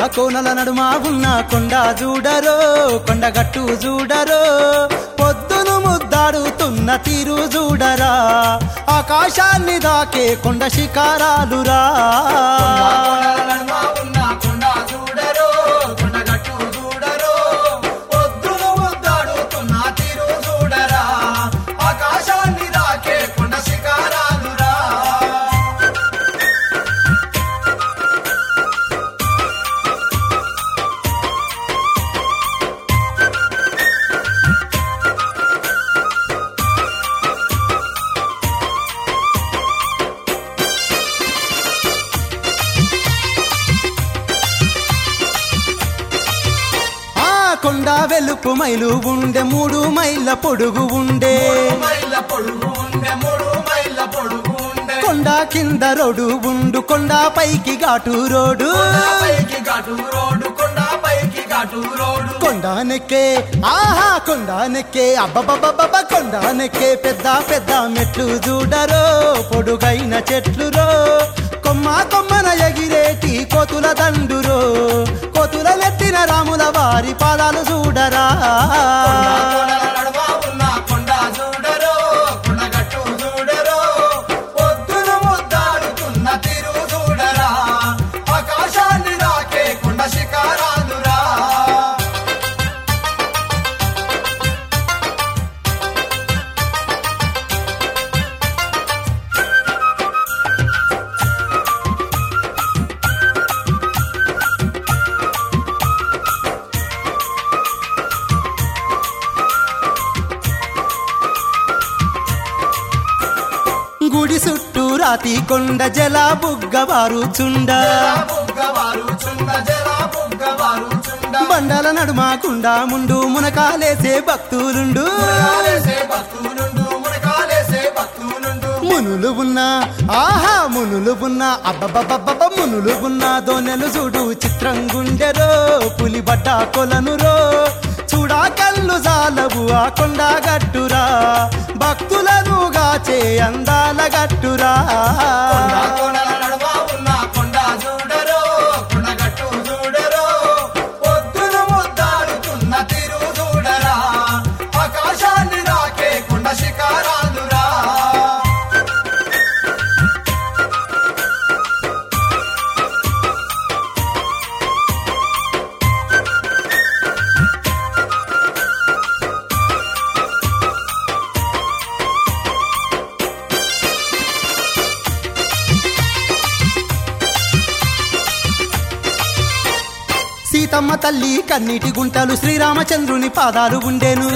కోనల నడుమ ఉన్న కొండ చూడరో కొండగట్టు చూడరో పొద్దును ముద్దాడుతున్న తీరు చూడరా ఆకాశాన్ని దాకే కొండ శిఖరాలురా కొండ వెలుపు మైలు ఉండే 3 మైళ్ళ పొడుగు ఉండే కొండ కింద రోడ్డు ఉండు కొండ పైకి ఘాటు రోడ్డు కొండ నెక్కే ఆహా కొండ నెక్కే అబ్బబ్బబ్బబ్బ కొండ నెక్కే పెద్ద పెద్ద మెట్లు చూడరో పొడుగైన చెట్లురో కొమ్మ కొమ్మన ఎగిరేటి కోతుల దండురో కోతుల నెట్టిన రాముల వారి పాదాలు చూడరా గుడి చుట్టూ రాతి కొండ జల బుగ్గవారుచుండ బండల నడుమ కుండ ముండు మునకాలేసే భక్తులుండు మునులు ఉన్నా ఆహా మునులు ఉన్నా అబ్బబ్బబ్బబ్బ మునులు ఉన్నా దోనెలు చూడు చిత్రంగుండెరో పులి బట్ట కొలనురో చూడా కళ్ళు జాలవు ఆ కొండ గట్టురా భక్తులను గాచే అందాల గట్టురా సీతమ్మ తల్లి కన్నీటి గుంటలు శ్రీరామచంద్రుని పాదాలు ఉండేను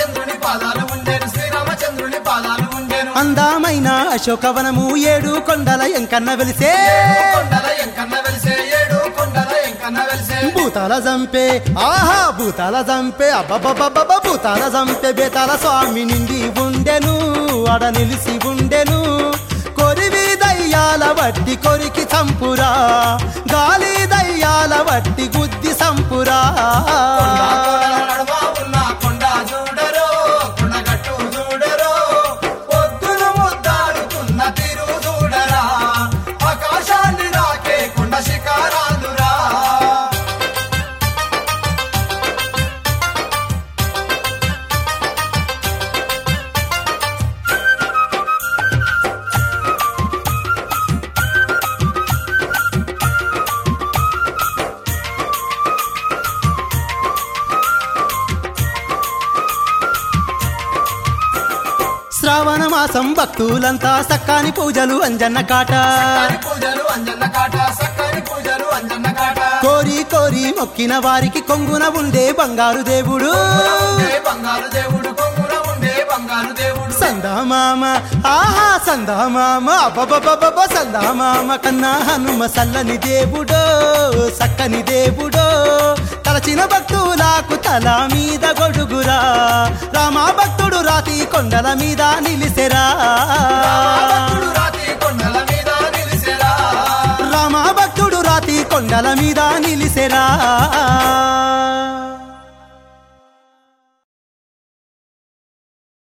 అందమైన అశోకవనము 7 కొండల ఎంకన్న వెలిసే భూతాల జంపే ఆహా భూతాల జంపే అబ్బబ్బబ్బబ్బ భూతాల జంపే బేతాల స్వామి నిండి ఉండెను ఆడ నిలిసి ఉండెను కొరివి దయ్యాల వట్టి కొరికి చంపురా గాలి దయ్యాల వట్టి గుద్ది సంపురా శ్రావణ మాసం భక్తులంతా సక్కాని పూజలు అంజన్న కాట కోరి కోరి మొక్కిన వారికి కొంగున ఉండే బంగారు దేవుడు సందామామ ఆహా సందామామ అబ్బబ్బబ్బ సందామామ కన్నా హనుమ సల్లని దేవుడో సక్కని దేవుడో తలచిన భక్తులకు తల మీద గొడుగురా రామ భక్తుడు రాతి కొండల మీద నిలిసెరా రామ భక్తుడు రాతి కొండల మీద నిలిసెరా